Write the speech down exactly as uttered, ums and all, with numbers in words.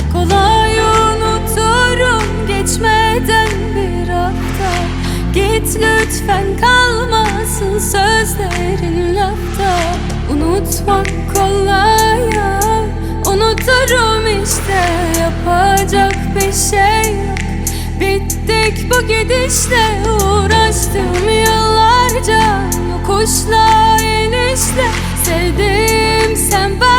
Kolay unuturum geçmeden bir hafta. Git lütfen, kalmasın sözlerin lafta. Unutmak kolay ya, unuturum işte. Yapacak bir şey yok, bittik bu gidişle. Uğraştım yıllarca yokuşla inişle. Sevdim sen ben